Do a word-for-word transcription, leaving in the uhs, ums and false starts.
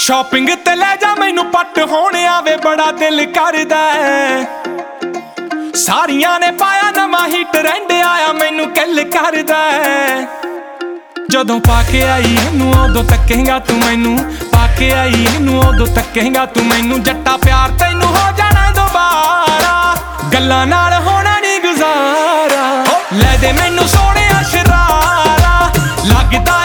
Shopping ਤੇ ਲੈ ਜਾ ਮੈਨੂੰ ਪੱਟ ਹੋਣ ਆਵੇ ਬੜਾ ਦਿਲ ਕਰਦਾ। ਸਾਰੀਆਂ ਨੇ ਪਾਇਆ ਨਵਾਂ ਹੀ ਟ੍ਰੈਂਡ ਆਇਆ ਮੈਨੂੰ ਕਿੱਲ ਕਰਦਾ। ਜਦੋਂ ਪਾ ਕੇ ਆਈ ਇਹਨੂੰ ਉਦੋਂ ਤੱਕੇਂਗਾ ਤੂੰ ਮੈਨੂੰ, ਪਾ ਕੇ ਆਈ ਇਹਨੂੰ ਉਦੋਂ ਤੱਕੇਂਗਾ ਤੂੰ ਮੈਨੂੰ। ਜੱਟਾ ਪਿਆਰ ਤੈਨੂੰ ਹੋ ਜਾਣਾ ਦੁਬਾਰਾ, ਗੱਲਾਂ ਨਾਲ ਹੋਣਾ ਨੀ ਗੁਜ਼ਾਰਾ। ਲੈ ਦੇ ਮੈਨੂੰ ਸੋਹਣਿਆ ਸ਼ਰਾਰਾ, ਲੱਗਦਾ